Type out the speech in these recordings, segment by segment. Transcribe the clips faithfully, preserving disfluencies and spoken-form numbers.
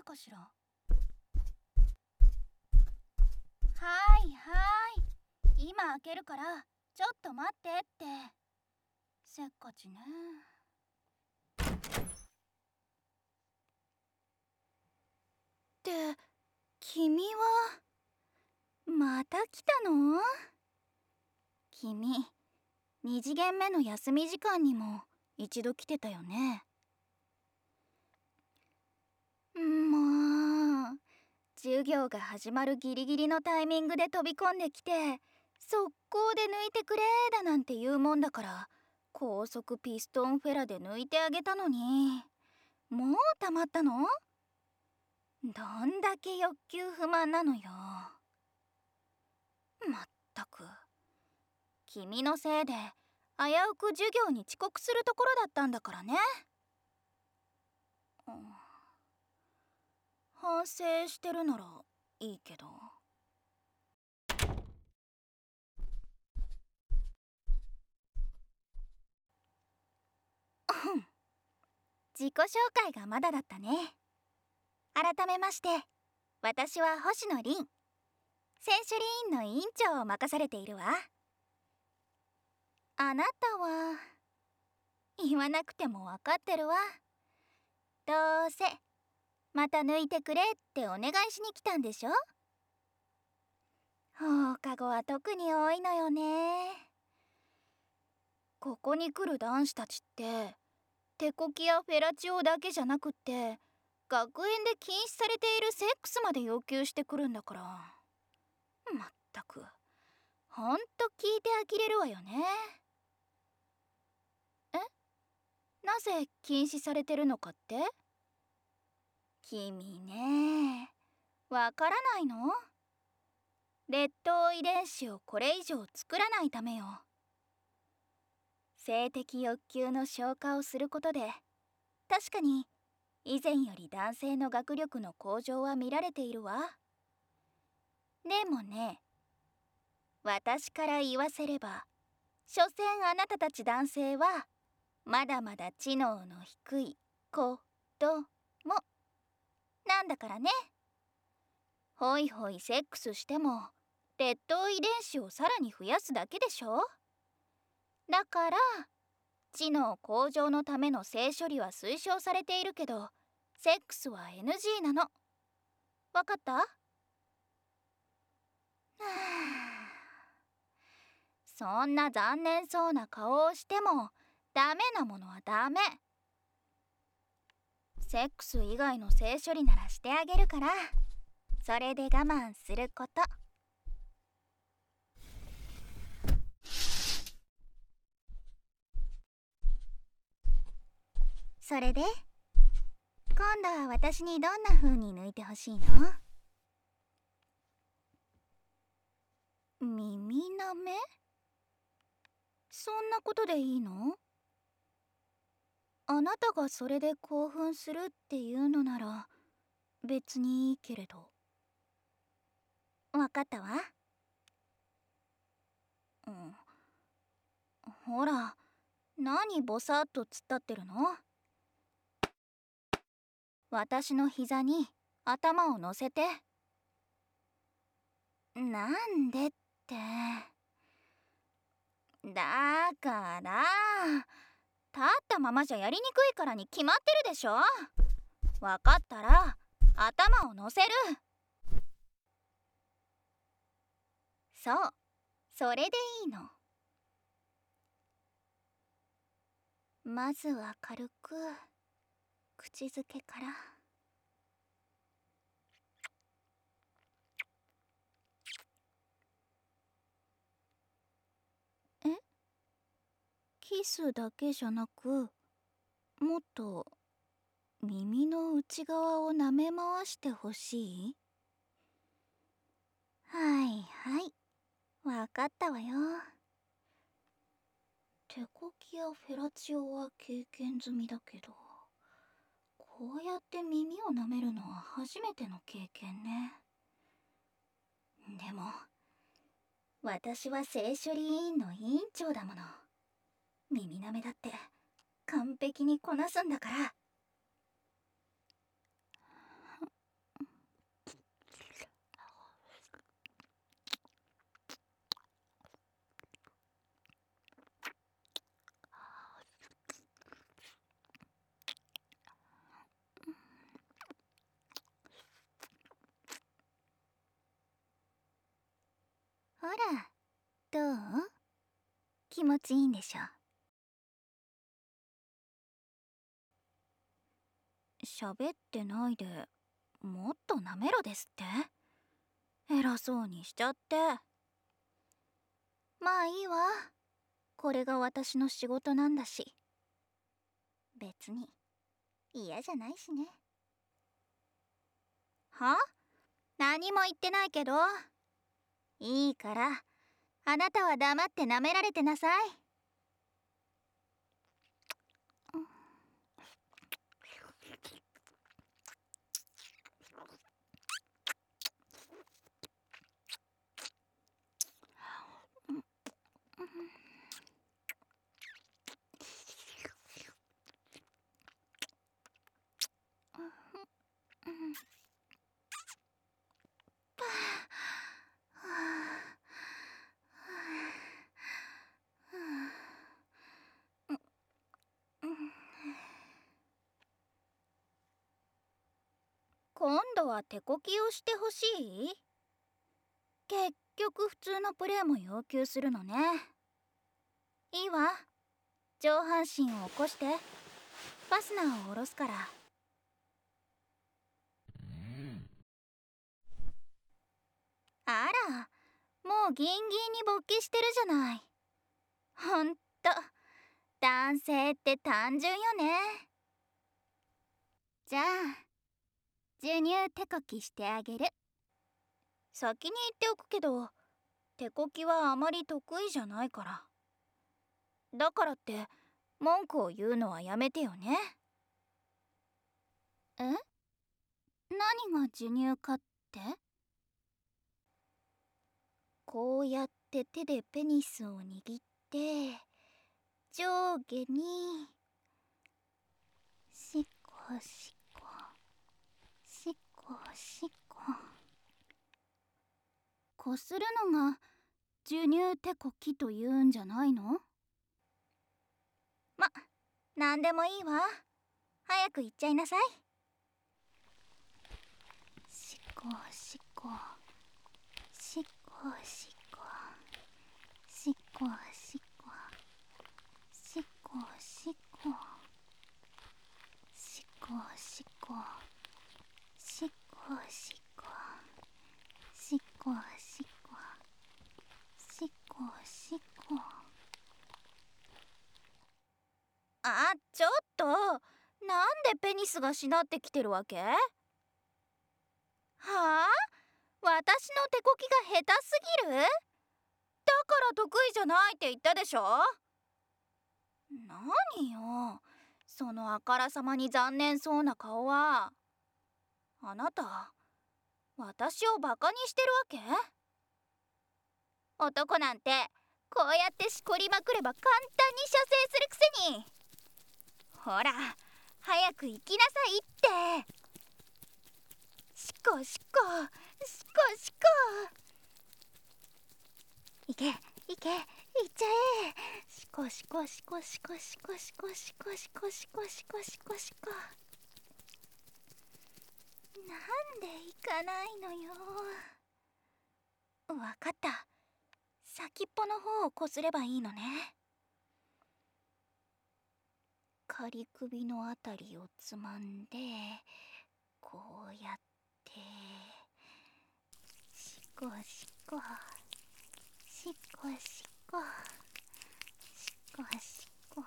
かしら。はいはい、今開けるからちょっと待ってって。せっかちね。って君はまた来たの？君、に次元目の休み時間にも一度来てたよね。もう授業が始まるギリギリのタイミングで飛び込んできて速攻で抜いてくれだなんて言うもんだから、高速ピストンフェラで抜いてあげたのに、もうたまったの？どんだけ欲求不満なのよ。まったく、君のせいで危うく授業に遅刻するところだったんだからね。うん、反省してるならいいけど。自己紹介がまだだったね。改めまして、私は星野凛、選手委員の委員長を任されているわ。あなたは言わなくても分かってるわ。どうせまた抜いてくれってお願いしに来たんでしょ。放課後は特に多いのよね。ここに来る男子たちって手こきやフェラチオだけじゃなくって、学園で禁止されているセックスまで要求してくるんだから、まったくほんと聞いて呆れるわよね。え？なぜ禁止されてるのかって？君ね、わからないの？劣等遺伝子をこれ以上作らないためよ。性的欲求の消化をすることで、確かに以前より男性の学力の向上は見られているわ。でもね、私から言わせれば、所詮あなたたち男性はまだまだ知能の低い子どもなんだからね。ホイホイセックスしても劣等遺伝子をさらに増やすだけでしょ。だから知能向上のための性処理は推奨されているけど、セックスは エヌジー なの。わかった？はあ、そんな残念そうな顔をしてもダメなものはダメ。セックス以外の性処理ならしてあげるから、それで我慢すること。それで今度は私にどんな風に抜いてほしいの？耳なめ？そんなことでいいの？あなたがそれで興奮するっていうのなら別にいいけれど。わかったわ。うん。ほら、何ボサッと突っ立ってるの？私の膝に頭を乗せて。なんでって。だから立ったままじゃやりにくいからに決まってるでしょ。わかったら頭を乗せる。そう、それでいいの。まずは軽く口づけから。え？キスだけじゃなく、もっと耳の内側を舐め回してほしい？はいはい、わかったわよ。手こきやフェラチオは経験済みだけど、こうやって耳を舐めるのは初めての経験ね。でも私は性処理委員の委員長だもの。耳舐めだって完璧にこなすんだから。 持ちいいんでしょ。喋ってないでもっと舐めろですって。偉そうにしちゃって。まあいいわ、これが私の仕事なんだし。別に嫌じゃないしね。は？何も言ってないけど。いいから、あなたは黙って舐められてなさい。今度は手こきをしてほしい？結局普通のプレーも要求するのね。いいわ、上半身を起こして。ファスナーを下ろすから。あら、もうギンギンに勃起してるじゃない。ほんと男性って単純よね。じゃあ授乳手こきしてあげる。先に言っておくけど、手こきはあまり得意じゃないから。だからって文句を言うのはやめてよね。え？何が授乳かって？こうやって手でペニスを握って上下にしこしこしこしここするのが授乳手こきというんじゃないの？ま、なんでもいいわ。早く言っちゃいなさい。しこしこしこしこしこしこしこしこしこしこしこしこしこしこしこしこ。あ、ちょっと、なんでペニスがしなってきてるわけ？はあ？私の手こきが下手すぎる？だから得意じゃないって言ったでしょ。何よそのあからさまに残念そうな顔は。あなた私をバカにしてるわけ？男なんてこうやってしこりまくれば簡単に射精するくせに。ほら早く行きなさいって。しこしこしこしこ。いけいけ、いっちゃえ。しこしこしこしこしこしこしこしこしこしこしこしこ。なんでいかないのよ。わかった、先っぽの方をこすればいいのね。仮首のあたりをつまんでこうやってしこしこしこしこしこしこ。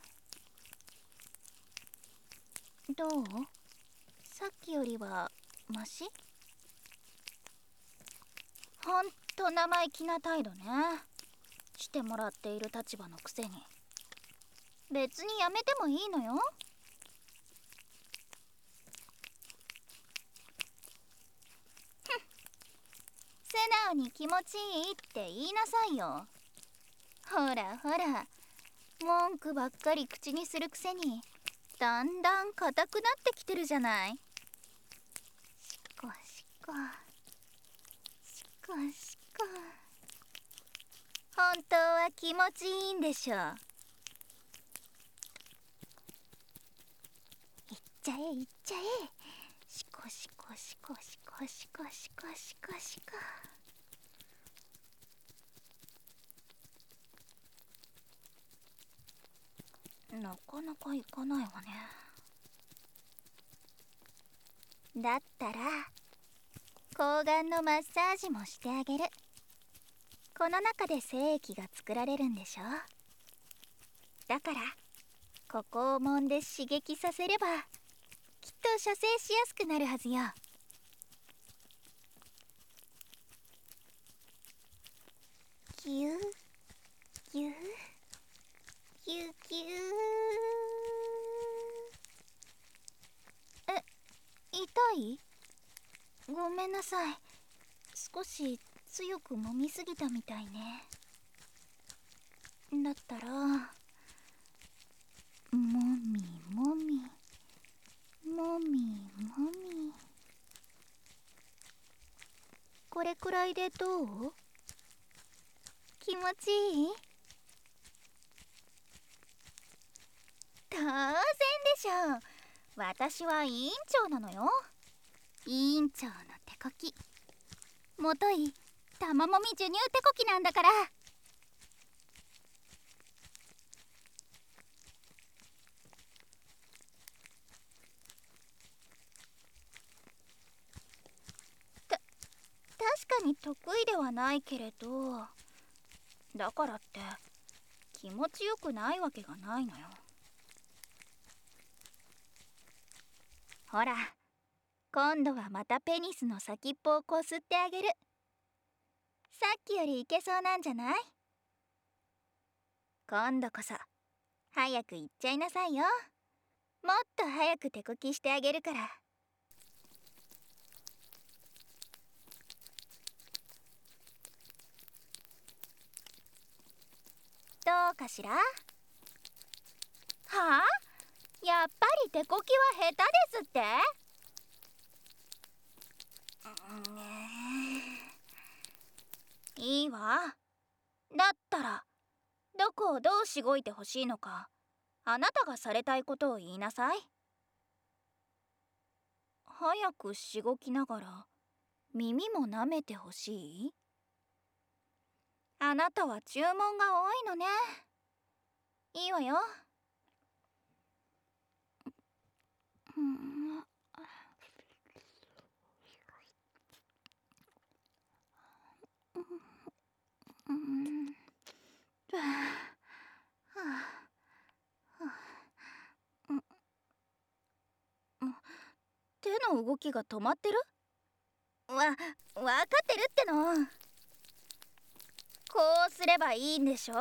どう？さっきよりはマシ？ほんと生意気な態度ね。してもらっている立場のくせに。別にやめてもいいのよ。素直に気持ちいいって言いなさいよ。ほらほら、文句ばっかり口にするくせにだんだん硬くなってきてるじゃない。しこしこしこしこ。本当は気持ちいいんでしょ。いっちゃえいっちゃえ。しこしこしこしこしこしこしこしこ。 なかなかいかないわね。だったら睾丸のマッサージもしてあげる。この中で精液が作られるんでしょ。だからここを揉んで刺激させればきっと射精しやすくなるはずよ。ぎゅうぎゅうぎゅうぎゅう。え、痛い？ごめんなさい。少し強く揉みすぎたみたいね。だったらもみもみもみもみ。これくらいでどう？気持ちいい？当然でしょう。私は委員長なのよ。委員長の手こき、もとい玉もみ授乳手こきなんだから。た確かに得意ではないけれど、だからって気持ちよくないわけがないのよ。ほら、今度はまたペニスの先っぽをこすってあげる。さっきよりいけそうなんじゃない？今度こそ早く行っちゃいなさいよ。もっと早く手こきしてあげるから。どうかしら？はあ？やっぱり手こきは下手ですって？いいわ。だったらどこをどうしごいてほしいのか、あなたがされたいことを言いなさい。早くしごきながら耳も舐めてほしい？あなたは注文が多いのね。いいわよ。うん、うん、手の動きが止まってる？わ、わかってるっての。こうすればいいんでしょ？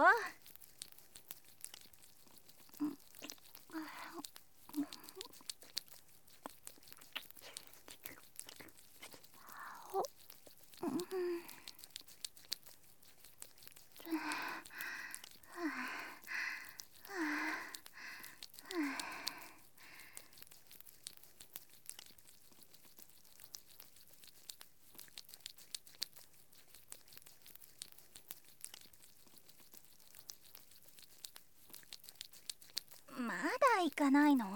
まだ行かないの？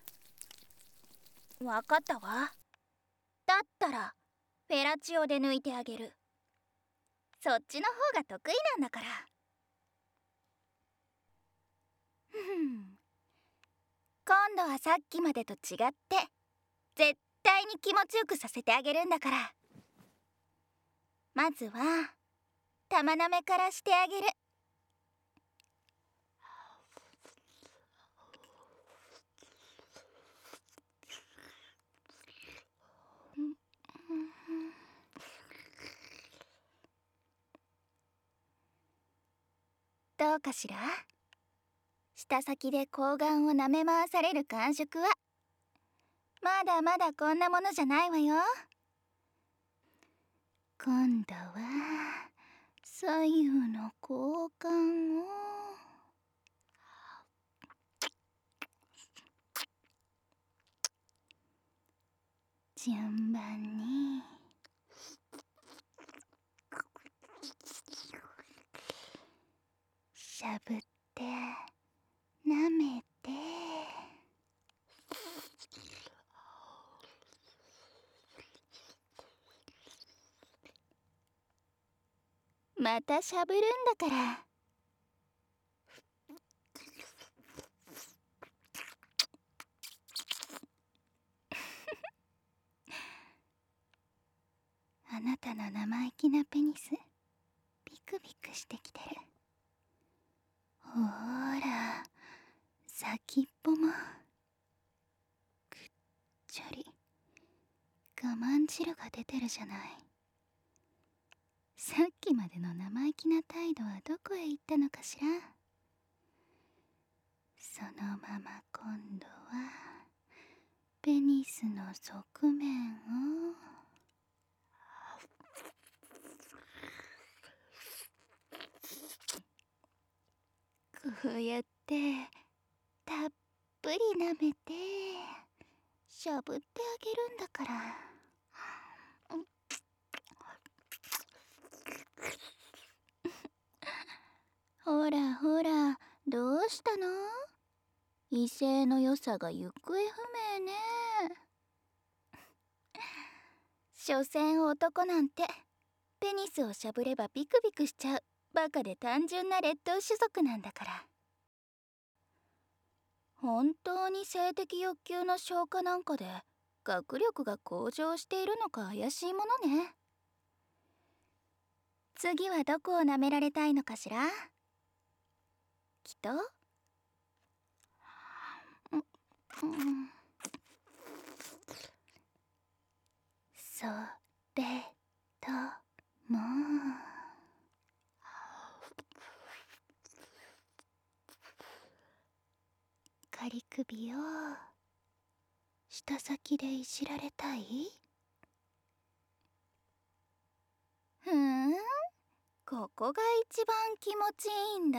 わかったわ。だったらフェラチオで抜いてあげる。そっちの方が得意なんだから。ふん、今度はさっきまでと違って絶対に気持ちよくさせてあげるんだから。まずは玉なめからしてあげる。どうかしら？舌先で睾丸を舐め回される感触はまだまだこんなものじゃないわよ。今度は左右の交換を順番にしゃぶって舐めて、またしゃぶるんだから。 ペニスビクビクしてきてる。ほーら、先っぽもくっちょり我慢汁が出てるじゃない。さっきまでの生意気な態度はどこへ行ったのかしら。そのまま今度はペニスの側面をこうやってたっぷり舐めてしゃぶってあげるんだから。ほらほら、どうしたの？威勢の良さが行方不明ね。所詮男なんてペニスをしゃぶればビクビクしちゃうバカで単純な劣等種族なんだから。本当に性的欲求の消化なんかで学力が向上しているのか怪しいものね。次はどこを舐められたいのかしら。きっと、うん、それとも仮首を舌先でいじられたい？ふーん、ここが一番気持ちいいんだ。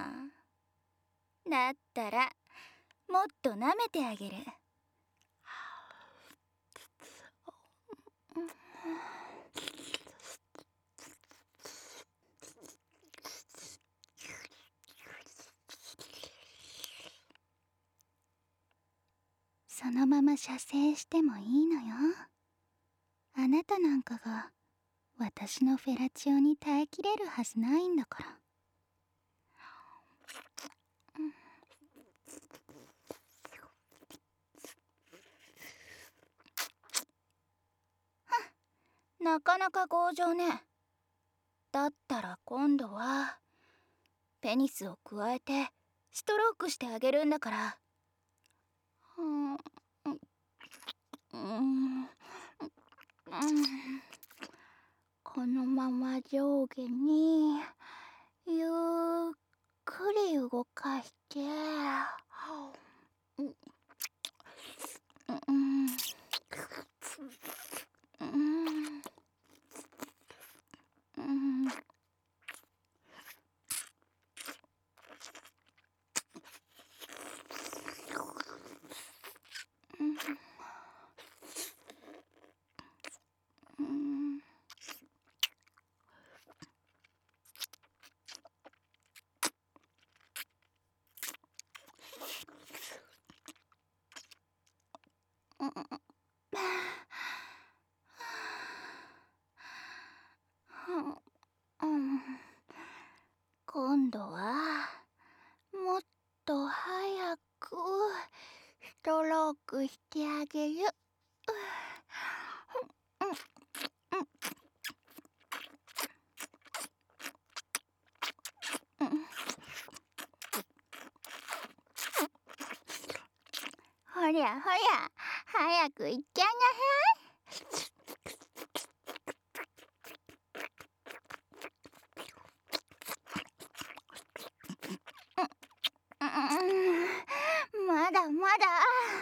だったらもっと舐めてあげる。そのまま射精してもいいのよ。あなたなんかが私のフェラチオに耐えきれるはずないんだから。なかなか強情ね。だったら今度はペニスをくわえてストロークしてあげるんだから。うんうんうん、このまま上下にゆっくり動かして、うんうんうんうんうん、今度はもっと早くストロークしてあげる。ほりゃほりゃ、早く行っちゃいなさい。うん、まだまだ。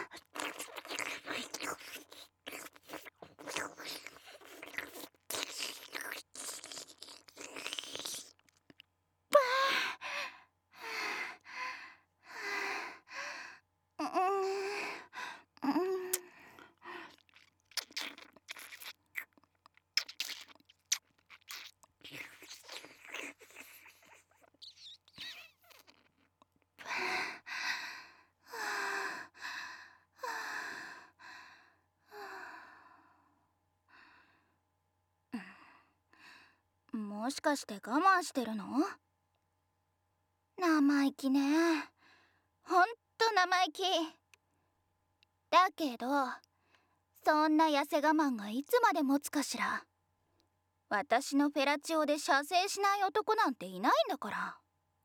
もしかして我慢してるの？生意気ね。ほんと生意気。だけどそんな痩せ我慢がいつまで持つかしら。 私のフェラチオで射精しない男なんていないんだから。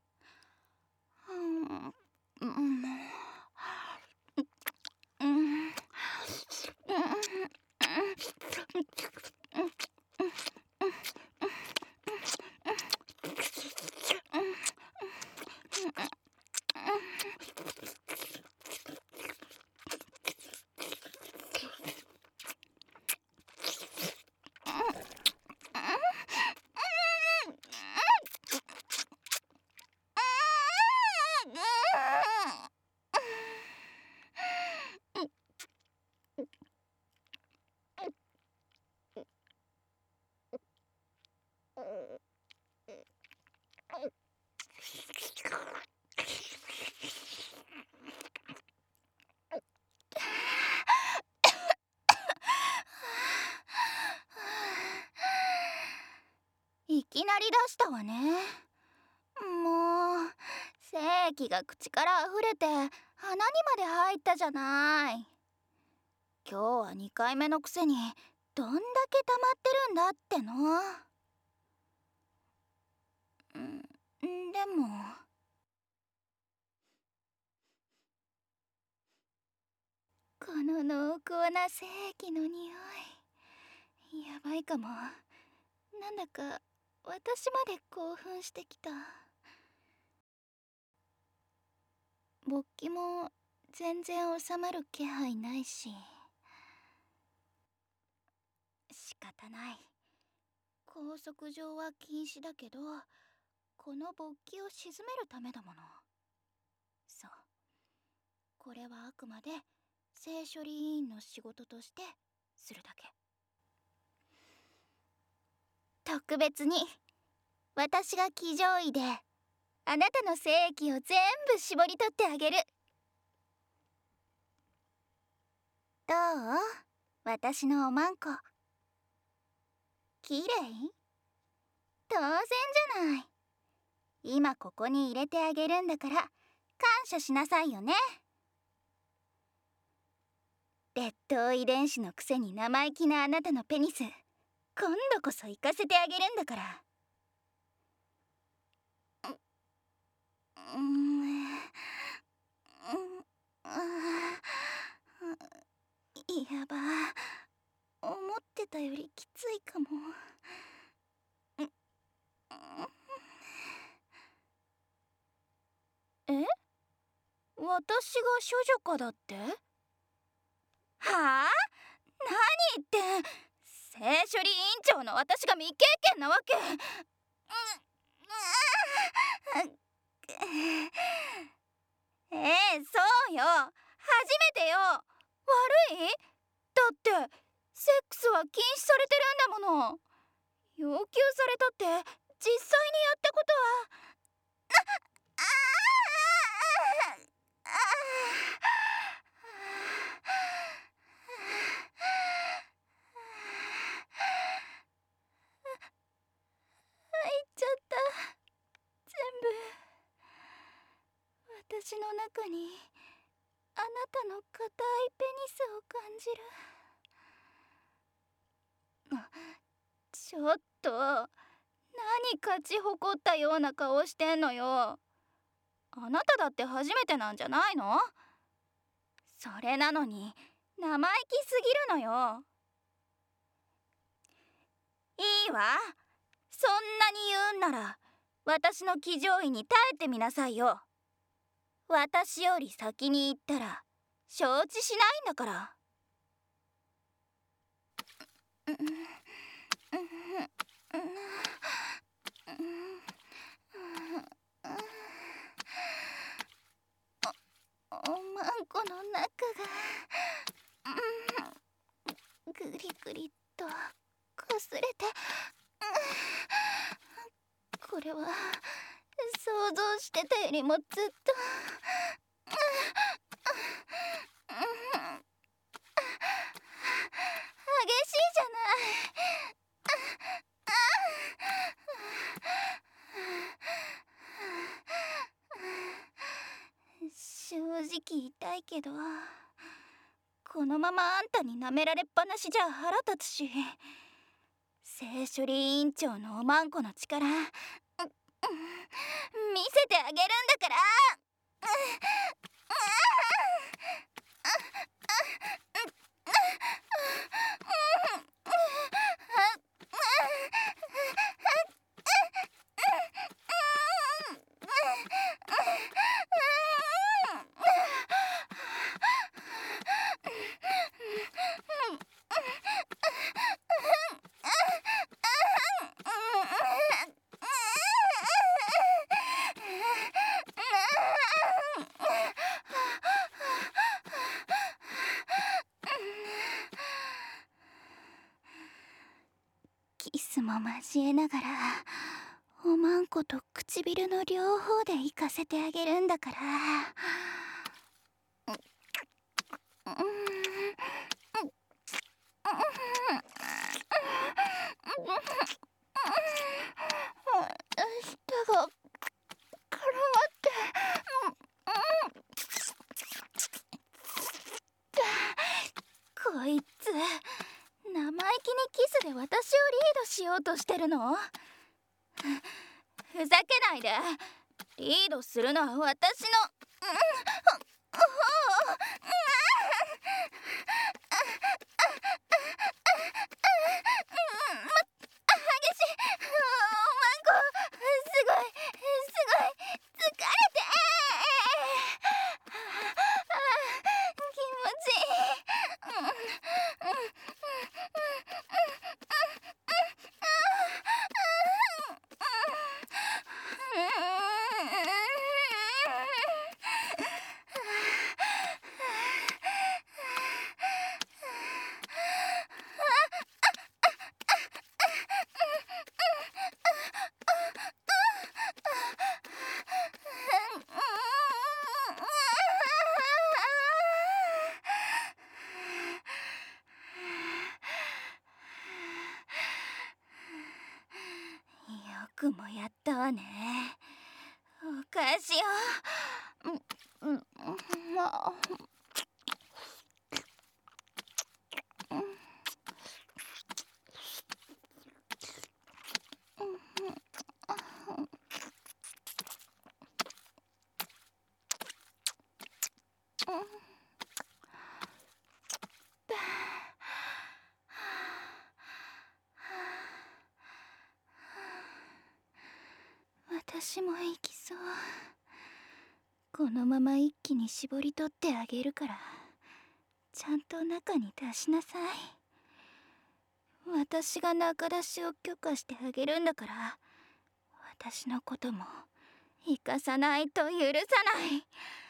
うんうんうんうんいきなり出したわね。もう精液が口からあふれて鼻にまで入ったじゃない。今日はにかいめのくせにどんだけ溜まってるんだっての。んでもこの濃厚な精液の匂い、やばいかも。なんだか私まで興奮してきた。勃起も全然収まる気配ないし、仕方ない。拘束上は禁止だけど、この勃起を鎮めるためだもの。そう、これはあくまで性処理委員の仕事としてするだけ。特別に私が騎乗位であなたの精液を全部絞り取ってあげる。どう？私のおまんこ。きれい？当然じゃない。今ここに入れてあげるんだから感謝しなさいよね。劣等遺伝子のくせに生意気なあなたのペニス、今度こそ行かせてあげるんだから。うーん、やば、思ってたよりきついかも。え？私が処女かだって？はあ？何言って。性処理委員長の私が未経験なわけ。ええ、そうよ。初めてよ。悪い？だってセックスは禁止されてるんだもの。要求されたって実際にやったことは。ああ入っちゃった。全部私の中にあなたの硬いペニスを感じる。ちょっと何勝ち誇ったような顔してんのよ。あなただって初めてなんじゃないの？それなのに生意気すぎるのよ。いいわ、そんなに言うんなら私の騎乗位に耐えてみなさいよ。私より先に行ったら承知しないんだから。おまんこの中がぐりぐりとこすれて、これは想像してたよりもずっと激しいじゃない。正直痛いけど、このままあんたに舐められっぱなしじゃ腹立つし、 性処理委員長のおまんこの力、うん、うん、見せてあげるんだから。キスも交えながらおまんこと唇の両方で行かせてあげるんだから。舌が絡まってこいつ生意気にキスで私をリードしようとしてるの？ふざけないで。リードするのは私の、うん、ほ、ほう、よくもやったわね。お返しよ。うん、うん、まあ。私も行きそう。このまま一気に絞り取ってあげるから、ちゃんと中に出しなさい。私が中出しを許可してあげるんだから、私のことも生かさないと許さない。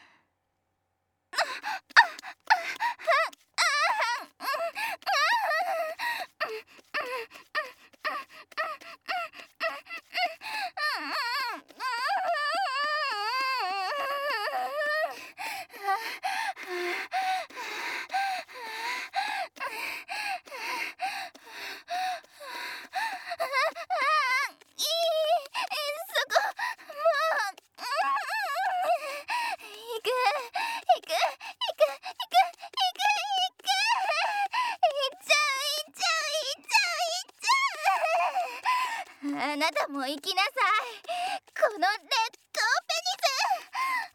あなたも行きなさい。この劣等ペニス。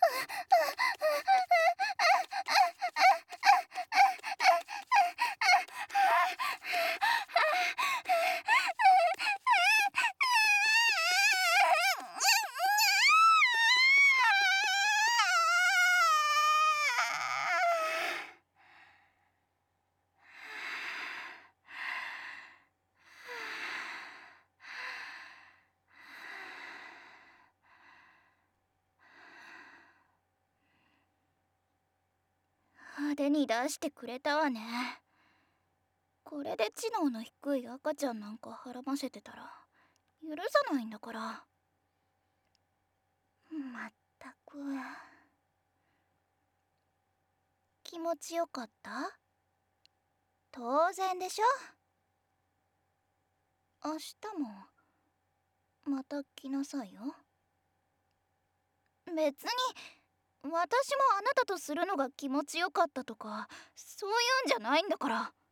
派手に出してくれたわね。これで知能の低い赤ちゃんなんかはらませてたら許さないんだから。まったく。気持ちよかった？当然でしょ。明日もまた来なさいよ。別に私もあなたとするのが気持ちよかったとかそういうんじゃないんだから。